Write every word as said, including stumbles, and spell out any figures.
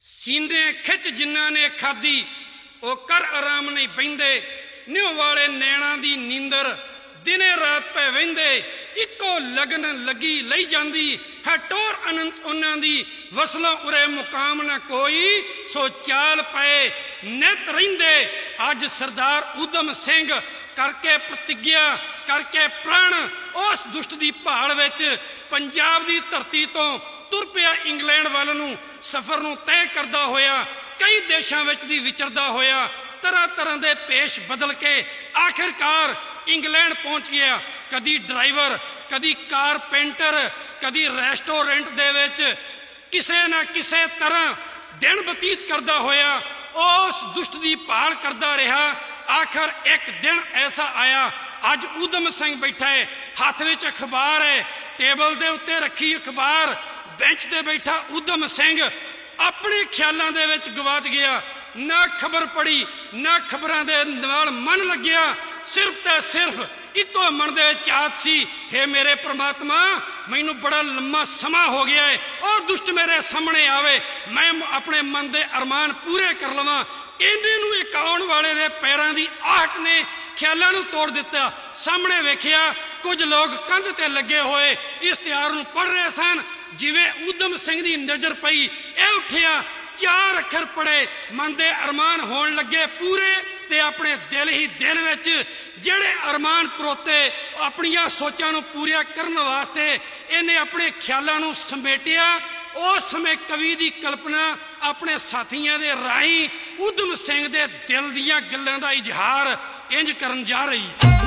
सीने खिच जिन्हां ने खाधी वो कर आराम नहीं बहिंदे न्यो वाले नैणा दी नींदर दिने रात पे वहिंदे इको लगन लगी लई जांदी है टोर अनंत उन्हां दी वसलों उरे मुकाम न कोई सो चाल पाए नित रहिंदे अज सरदार उधम सिंह करके प्रतिज्ञा करके प्रण उस दुष्ट दी भाल विच पंजाब दी धरती तो तुर पिया इंग्लैंड वाल नूं सफर नूं तय करदा होया कई देशां विच दी विचरदा होया तरह तरह दे पेश बदल के आखिरकार इंग्लैंड पहुंच गया। कदी ड्राइवर कदी कारपेंटर कदी रेस्टोरेंट दे विच किसे ना किसे तरह दिन बतीत करदा होया उस दुष्ट दी भाल करदा रहा। आखिर एक दिन ऐसा आया अज उधम सिंह बैठा है हाथ विच अखबार है टेबल दे उत्ते रखी अखबार बेंच ते बैठा उधम सिंह अपने ख्यालों दे विच गवाच गया ना खबर पढ़ी ना खबरां दे नाल मन लग्या सिर्फ ते सिर्फ इको मन दे चाहत सी हे मेरे परमात्मा मैनू बड़ा लम्मा समा हो गया है और दुष्ट मेरे सामने आवे मैं अपने मन दे अरमान पूरे कर लवां। इन्हें नूं इक आउण वाले दे पैरां दी आहट ने ख्यालां नूं तोड़ दिता। सामने वेखिया कुछ लोग कंध ते लगे हुए इश्तिहार नूं पढ़ रहे सन जिवें उधम सिंह दी नजर पई ए उठिया चार अखर पढ़े मन दे अरमान होण लगे पूरे ते अपने दिल ही दिल विच जेड़े अरमान परोते अपनियां सोचां नूं पूरिया करन वास्ते इन्हें अपने ख्यालां नूं समेटिया। उस समय कवि दी कल्पना अपने साथियों दे राही उधम सिंह दे दिल दियां गल्लां दा इजहार इंज करन जा रही है।